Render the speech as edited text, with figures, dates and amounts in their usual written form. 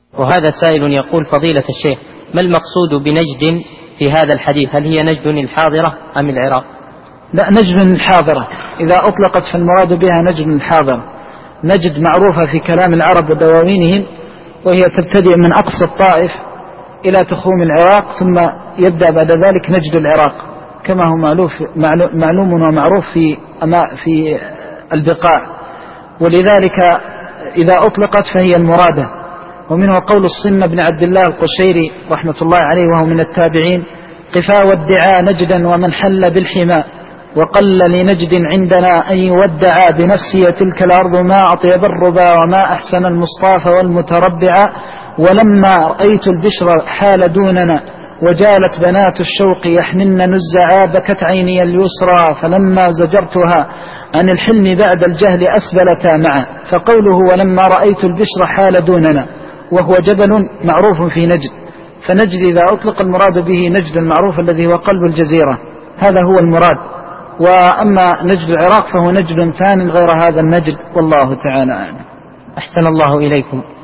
وهذا سائل يقول: فضيلة الشيخ، ما المقصود بنجد في هذا الحديث؟ هل هي نجد الحاضرة أم العراق؟ لا، نجد الحاضرة إذا أطلقت فالمراد بها نجد الحاضرة. نجد معروفة في كلام العرب ودواوينهم، وهي تبتدئ من أقصى الطائف إلى تخوم العراق، ثم يبدأ بعد ذلك نجد العراق، كما هو معلوم ومعروف في البقاع. ولذلك إذا أطلقت فهي المرادة. ومنه قول الصمة بن عبد الله القشيري رحمة الله عليه وهو من التابعين: قفا والدعاء نجدا ومن حل بالحماء، وقل لنجد عندنا أن يودعا بنفسي تلك الأرض ما أطيب الربا وما أحسن المصطاف والمتربع. ولما رأيت البشر حال دوننا وجالت بنات الشوق يحنن نزعا، بكت عيني اليسرى فلما زجرتها عن الحلم بعد الجهل أسبلتا معا. فقوله ولما رأيت البشر حال دوننا وهو جبل معروف في نجد، فنجد إذا أطلق المراد به نجد المعروف الذي هو قلب الجزيرة، هذا هو المراد. وأما نجد العراق فهو نجد ثاني غير هذا النجد، والله تعالى أعلم. أحسن الله إليكم.